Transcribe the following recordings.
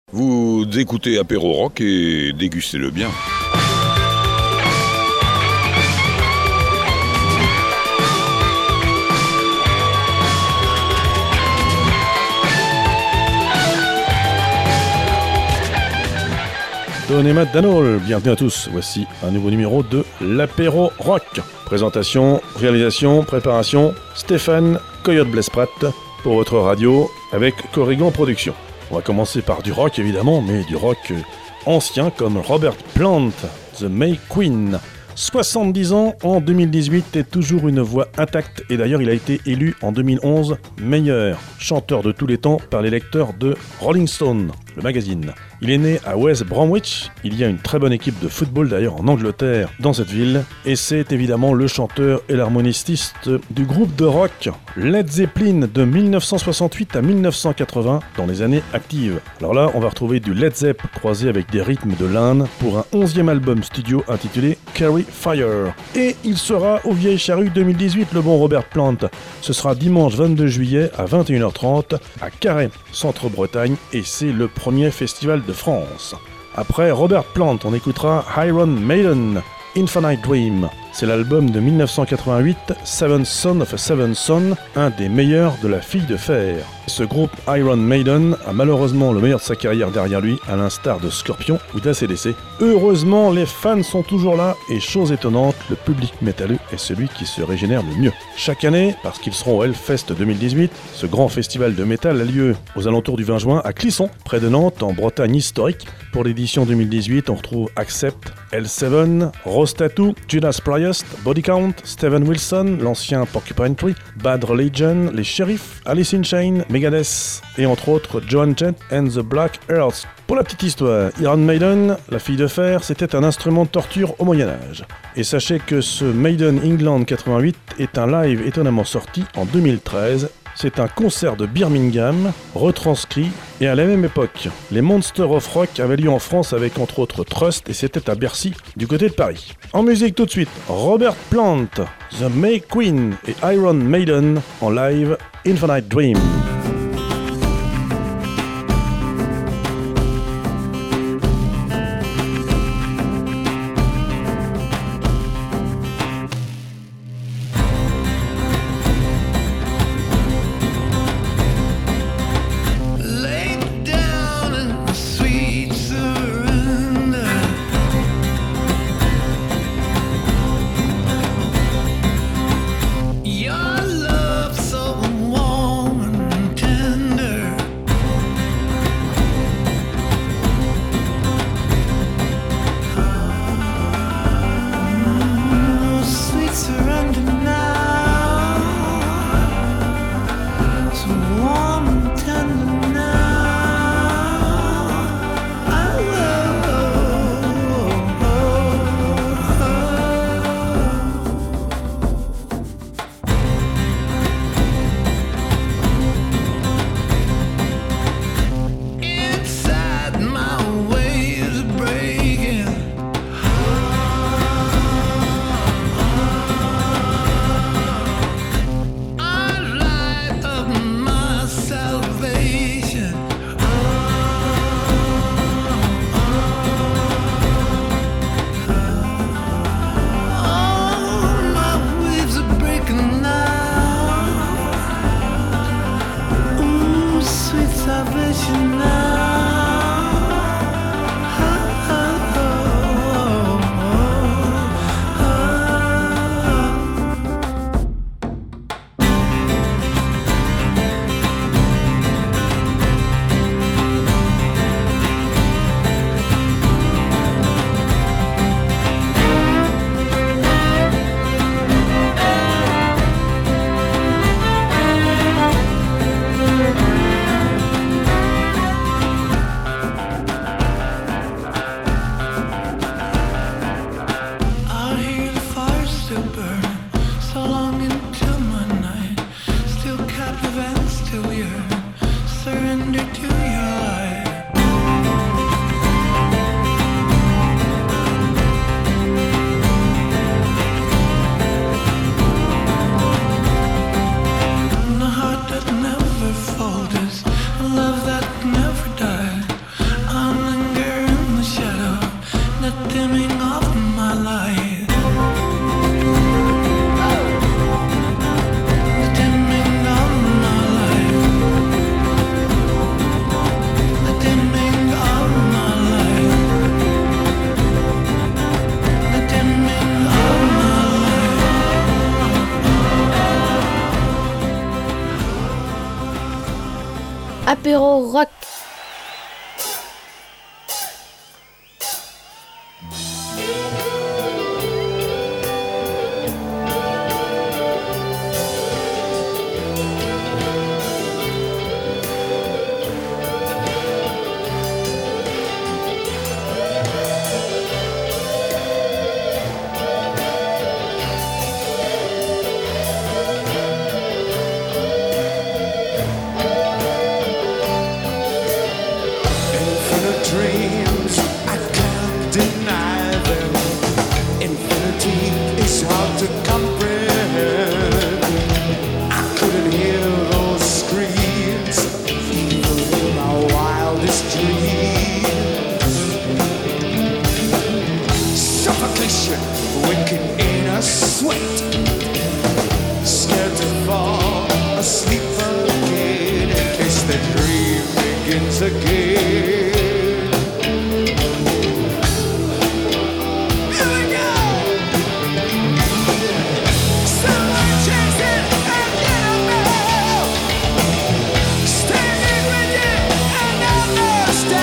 Vous écoutez Apéro Rock et dégustez-le bien. Don et Matt Danol, bienvenue à tous. Voici un nouveau numéro de l'Apéro Rock. Présentation, réalisation, préparation, Stéphane Coyote Blesprat pour votre radio avec Corrigan Productions. On va commencer par du rock évidemment, mais du rock ancien comme Robert Plant, The May Queen. 70 ans en 2018 et toujours une voix intacte, et d'ailleurs il a été élu en 2011 meilleur chanteur de tous les temps par les lecteurs de Rolling Stone, le magazine. Il est né à West Bromwich, il y a une très bonne équipe de football d'ailleurs en Angleterre dans cette ville, et c'est évidemment le chanteur et l'harmoniciste du groupe de rock Led Zeppelin de 1968 à 1980 dans les années actives. Alors là on va retrouver du Led Zepp croisé avec des rythmes de l'Inde pour un 11e album studio intitulé Carry Fire. Et il sera au Vieille Charrue 2018, le bon Robert Plant. Ce sera dimanche 22 juillet à 21h30 à Carhaix, Centre-Bretagne, et c'est le premier festival de France. Après Robert Plant, on écoutera Iron Maiden, Infinite Dream. C'est l'album de 1988, Seven Son of a Seven Son, un des meilleurs de la Fille de Fer. Ce groupe Iron Maiden a malheureusement le meilleur de sa carrière derrière lui, à l'instar de Scorpion ou d'ACDC. Heureusement, les fans sont toujours là, et chose étonnante, le public métalleux est celui qui se régénère le mieux. Chaque année, parce qu'ils seront au Hellfest 2018, ce grand festival de métal a lieu aux alentours du 20 juin à Clisson, près de Nantes, en Bretagne historique. Pour l'édition 2018, on retrouve Accept, L7, Rose Tattoo, Judas Priest, Body Count, Steven Wilson, l'ancien Porcupine Tree, Bad Religion, les Sheriffs, Alice in Chains, Megadeth et entre autres Joan Jett and the Black Earls. Pour la petite histoire, Iron Maiden, la Fille de Fer, c'était un instrument de torture au Moyen-Âge. Et sachez que ce Maiden England 88 est un live étonnamment sorti en 2013. C'est un concert de Birmingham, retranscrit, et à la même époque, les Monsters of Rock avaient lieu en France avec entre autres Trust, et c'était à Bercy, du côté de Paris. En musique tout de suite, Robert Plant, The May Queen et Iron Maiden en live, Infinite Dream. Your love so warm and Apéro rock. Stay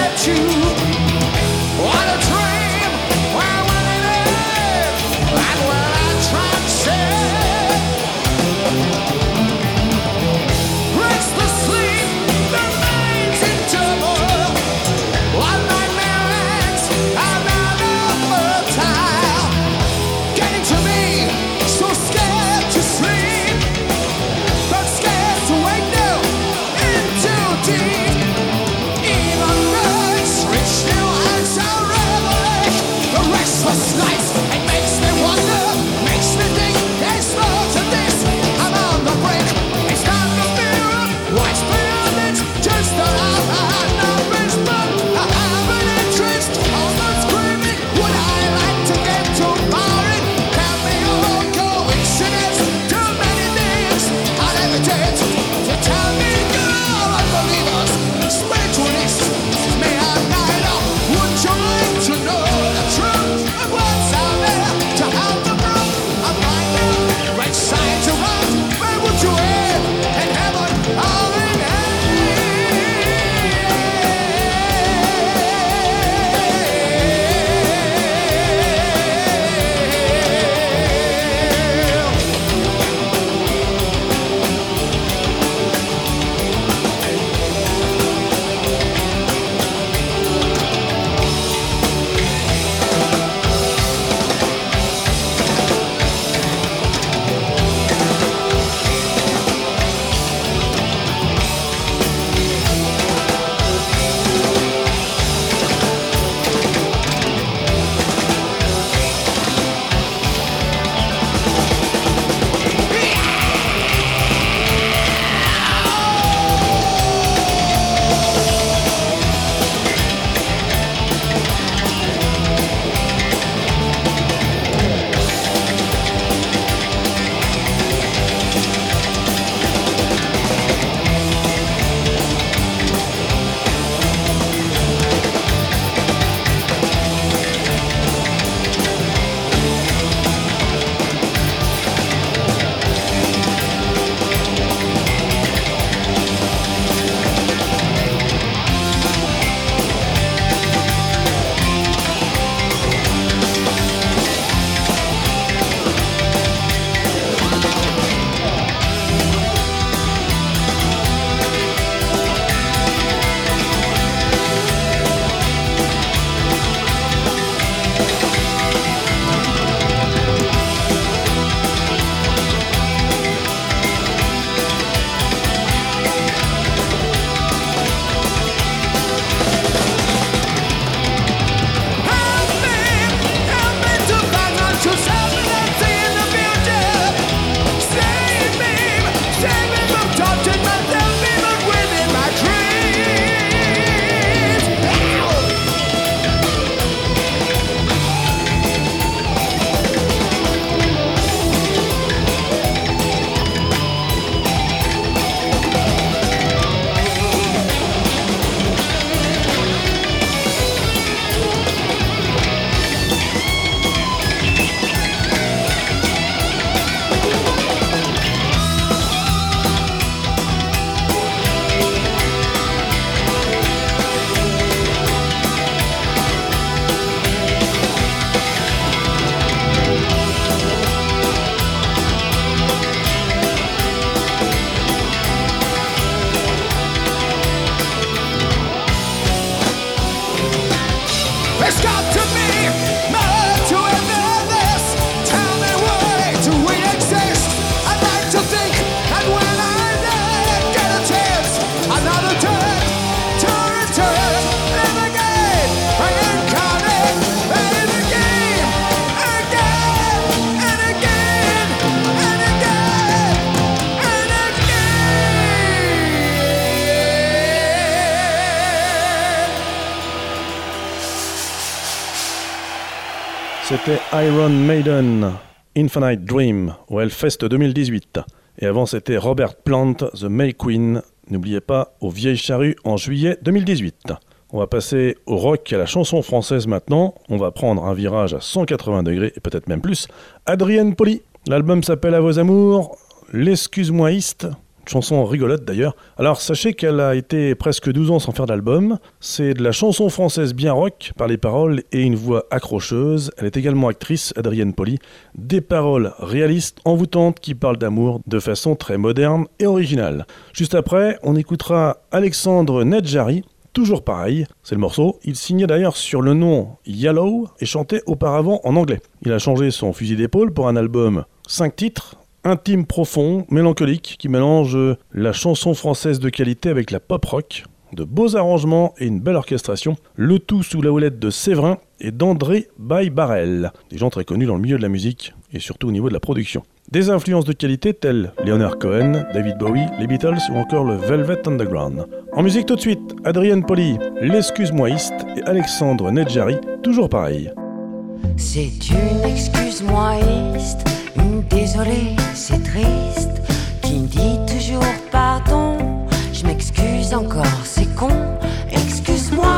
C'était Iron Maiden, Infinite Dream, au Hellfest 2018. Et avant, c'était Robert Plant, The May Queen, n'oubliez pas, aux Vieilles Charrues en juillet 2018. On va passer au rock et à la chanson française maintenant. On va prendre un virage à 180 degrés, et peut-être même plus. Adrienne Poli, l'album s'appelle À vos amours, l'excuse-moiste. Chanson rigolote d'ailleurs. Alors sachez qu'elle a été presque 12 ans sans faire d'album. C'est de la chanson française bien rock par les paroles et une voix accrocheuse. Elle est également actrice, Adrienne Poli. Des paroles réalistes, envoûtantes qui parlent d'amour de façon très moderne et originale. Juste après, on écoutera Alexandre Nedjari. Toujours pareil, c'est le morceau. Il signait d'ailleurs sur le nom Yellow et chantait auparavant en anglais. Il a changé son fusil d'épaule pour un album 5 titres. Intime, profond, mélancolique, qui mélange la chanson française de qualité avec la pop rock, de beaux arrangements et une belle orchestration, le tout sous la houlette de Séverin et d'André Baye-Barrel, des gens très connus dans le milieu de la musique et surtout au niveau de la production. Des influences de qualité telles Leonard Cohen, David Bowie, les Beatles ou encore le Velvet Underground. En musique tout de suite, Adrienne Poli, l'excuse-moiste et Alexandre Nedjari, toujours pareil. C'est une excuse-moiste, une désolée, c'est triste, qui me dit toujours pardon. Je m'excuse encore, c'est con, excuse-moi.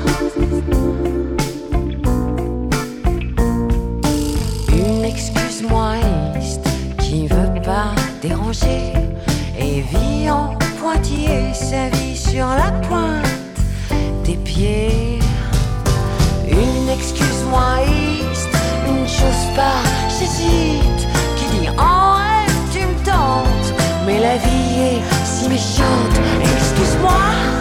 Une excuse-moiste qui veut pas déranger et vit en pointillé sa vie sur la pointe des pieds. Une excuse-moiste, une chose pas, j'hésite, qui dit en rêve tu me tentes, mais la vie est si méchante, excuse-moi.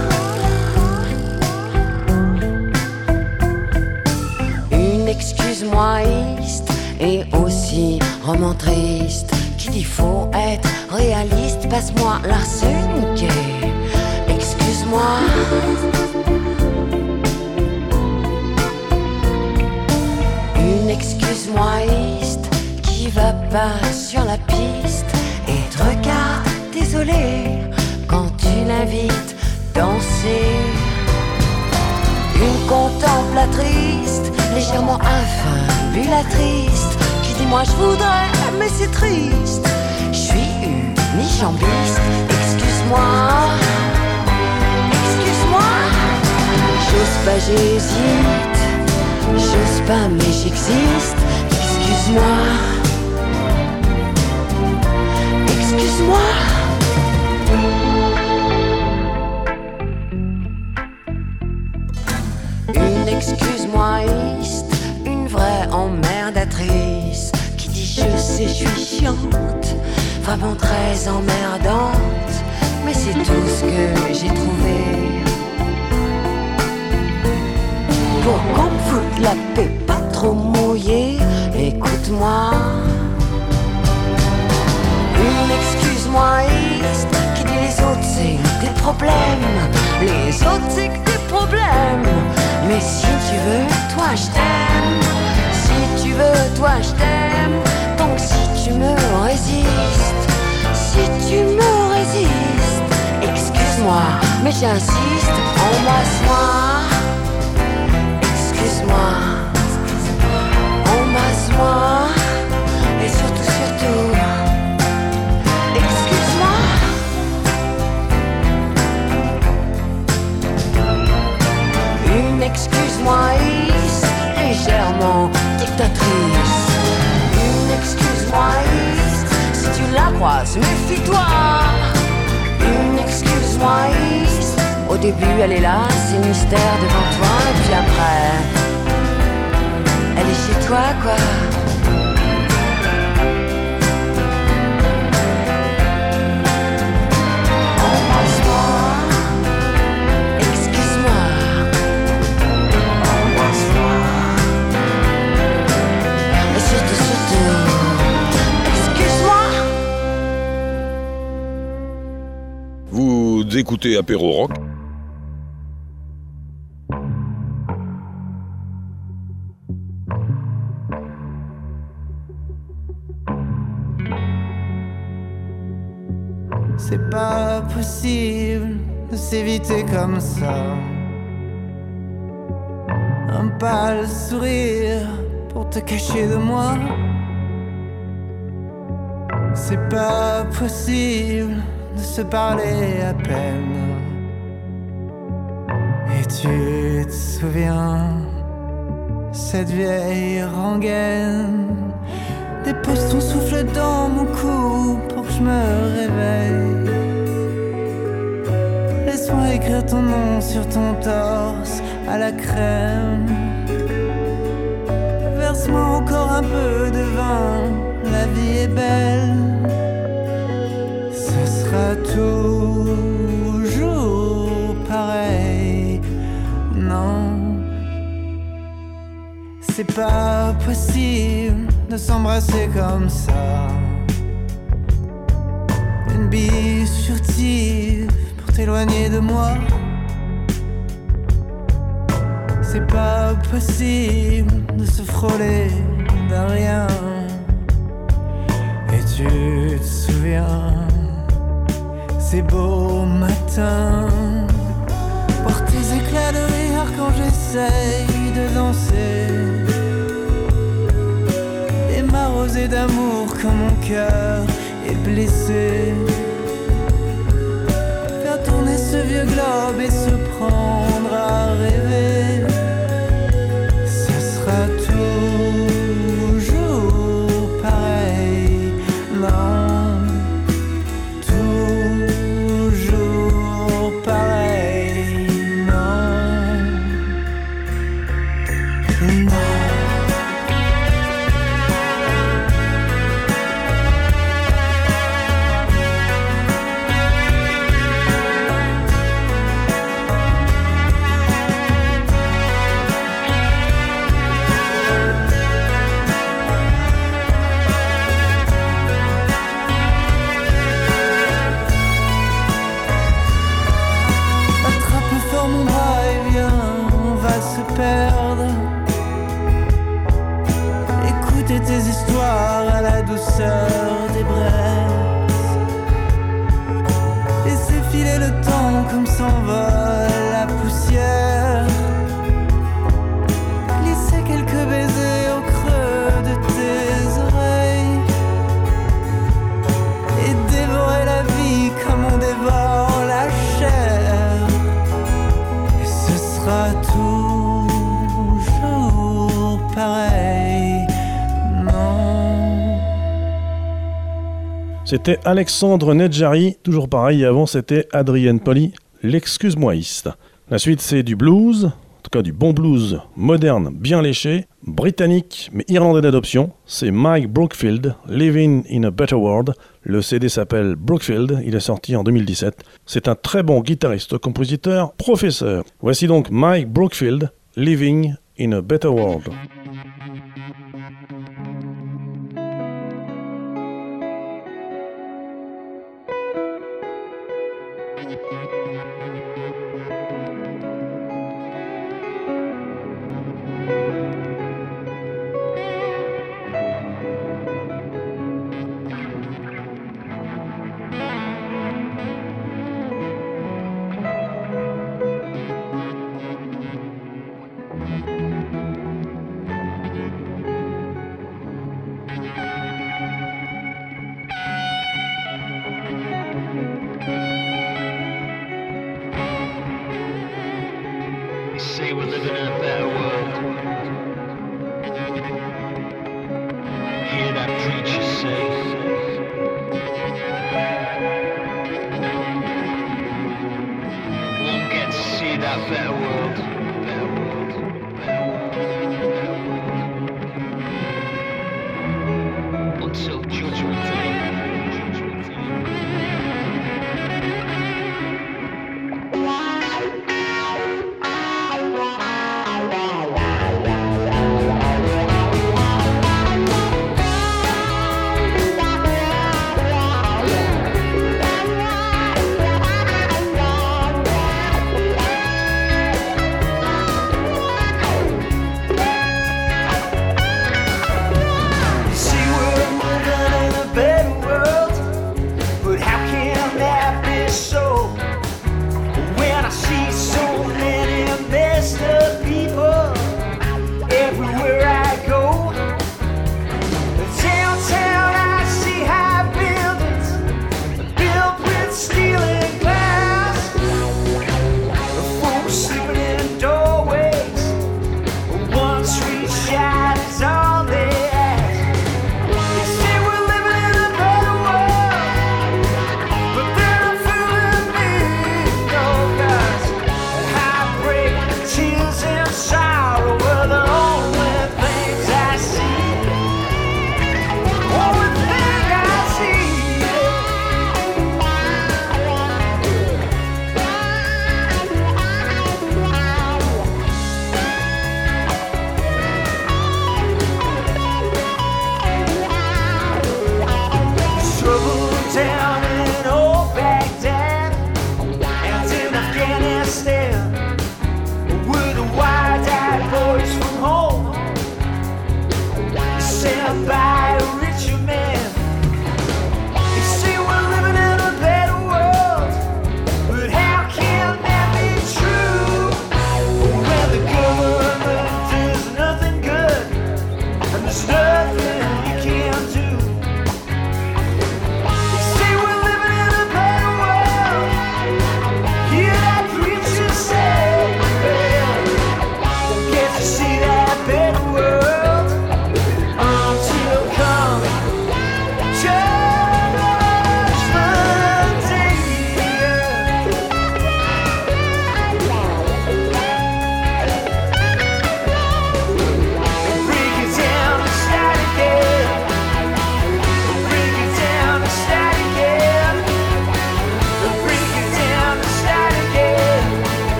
Une excuse-moiste et aussi roman triste, qui dit faut être réaliste, passe-moi l'arsenic, excuse-moi. Une excuse-moiste qui va pas sur la piste et te regarde désolé quand tu l'invites danser. Une contemplatrice légèrement infabulatrice qui dit moi je voudrais mais c'est triste. Je suis unijambiste, excuse-moi. Excuse-moi. J'ose pas, j'hésite. J'ose pas mais j'existe, excuse-moi. Excuse-moi. Une excuse-moiste, une vraie emmerdatrice, qui dit je sais je suis chiante, vraiment très emmerdante, mais c'est tout ce que j'ai trouvé. Pour qu'on me foute la paix pas trop mouillée, écoute-moi. Une excuse-moiste qui dit les autres c'est des problèmes, les autres c'est que des problèmes. Mais si tu veux, toi je t'aime. Si tu veux, toi je t'aime. Donc si tu me résistes, si tu me résistes, excuse-moi, mais j'insiste, embrasse-moi. Excuse-moi, embrasse-moi, et surtout, surtout, excuse-moi. Une excuse-moiste, légèrement dictatrice. Une excuse-moiste, si tu la croises, méfie-toi. Une excuse-moiste, au début elle est là, c'est mystère devant toi, et puis après, elle est chez toi quoi. Embrasse-moi, excuse-moi. Embrasse-moi, et surtout, surtout, excuse-moi. Vous écoutez Apéro Rock. C'est pas possible de s'éviter comme ça. Un pâle sourire pour te cacher de moi. C'est pas possible de se parler à peine. Et tu te souviens, cette vieille rengaine dépose ton souffle dans mon cou pour que je me réveille. Laisse-moi écrire ton nom sur ton torse à la crème. Verse-moi encore un peu de vin, la vie est belle. Ce sera toujours pareil, non. C'est pas possible de s'embrasser comme ça. Une bise furtive pour t'éloigner de moi. C'est pas possible de se frôler d'un rien. Et tu te souviens, ces beaux matins, pour tes éclats de rire quand j'essaye de danser, et m'arroser d'amour quand mon cœur est blessé. Faire tourner ce vieux globe et se prendre à rêver. Ce sera toujours pareil, non. Toujours pareil, non. Non. Écoutez tes histoires à la douceur des braises. Laissez filer le temps comme s'envole la poussière. Glissez quelques baisers au creux de tes oreilles. Et dévorez la vie comme on dévore la chair. Et ce sera toujours pareil, non. C'était Alexandre Nedjari, toujours pareil, et avant c'était Adrienne Poli, l'excuse-moïste. La suite c'est du blues, en tout cas du bon blues moderne, bien léché, britannique mais irlandais d'adoption. C'est Mike Brookfield, Living in a Better World. Le CD s'appelle Brookfield, il est sorti en 2017. C'est un très bon guitariste, compositeur, professeur. Voici donc Mike Brookfield, Living in a Better World. Say we're living in a better world. Hear that preacher say. Won't get to see that better world. Better world. Better world. Until Judgment Day. Judgment Day.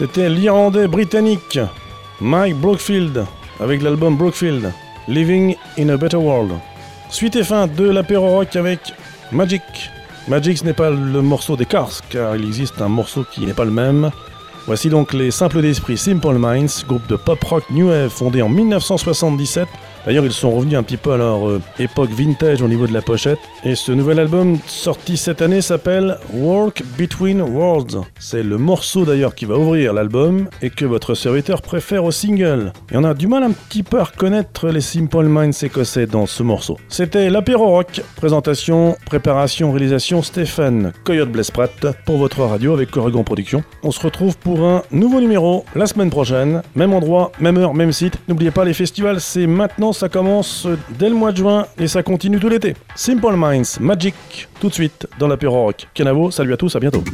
C'était l'Irlandais britannique Mike Brookfield avec l'album Brookfield, Living in a Better World. Suite et fin de l'apéro rock avec Magic. Magic, ce n'est pas le morceau des Cars, car il existe un morceau qui n'est pas le même. Voici donc les Simples d'Esprit Simple Minds, groupe de pop rock new wave fondé en 1977. D'ailleurs, ils sont revenus un petit peu à leur époque vintage au niveau de la pochette. Et ce nouvel album sorti cette année s'appelle Walk Between Worlds. C'est le morceau d'ailleurs qui va ouvrir l'album et que votre serviteur préfère au single. Et on a du mal un petit peu à reconnaître les Simple Minds écossais dans ce morceau. C'était l'apéro rock. Présentation, préparation, réalisation Stéphane Coyote Blesprat pour votre radio avec Corrigan Productions. On se retrouve pour un nouveau numéro la semaine prochaine. Même endroit, même heure, même site. N'oubliez pas, les festivals, c'est maintenant. Ça commence dès le mois de juin et ça continue tout l'été. Simple Minds, Magic, tout de suite dans l'apéro rock. Kenavo, salut à tous, à bientôt.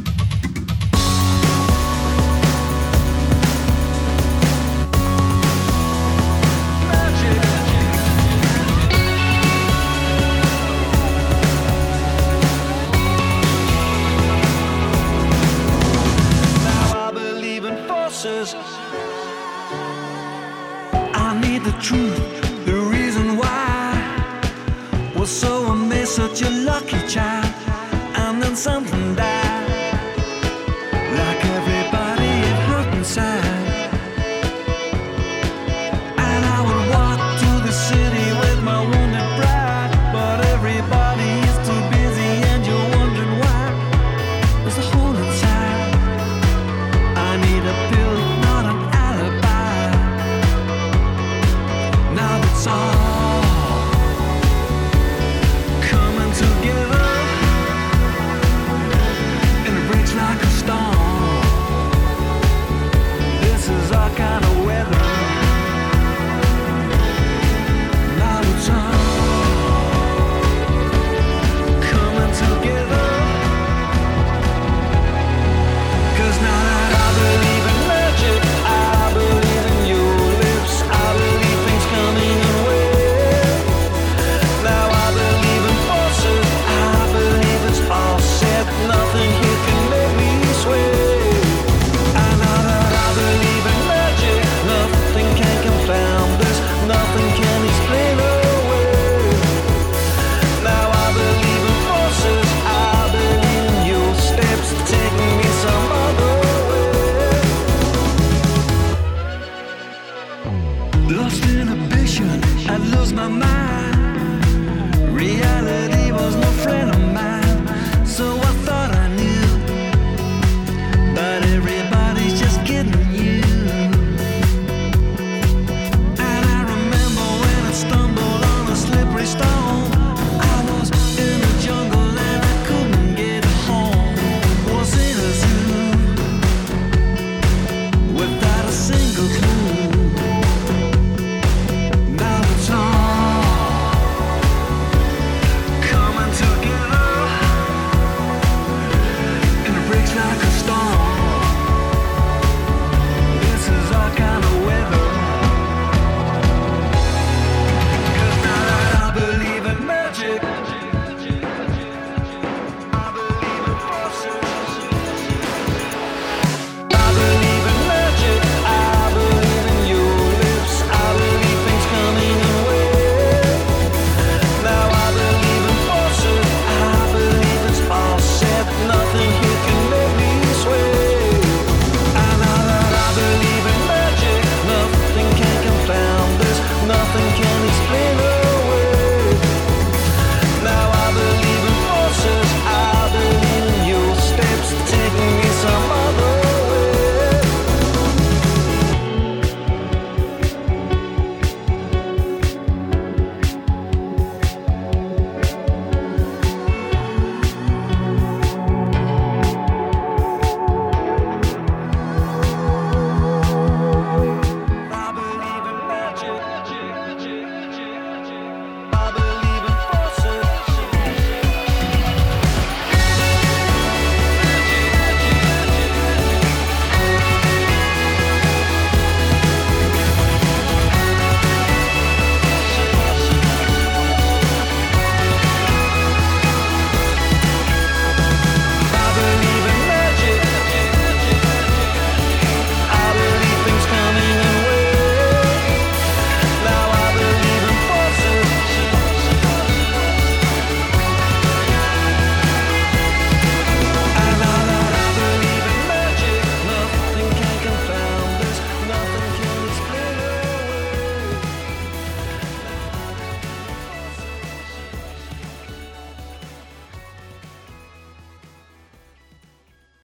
I need the truth. The reason why was so amazed, such a lucky child, and then something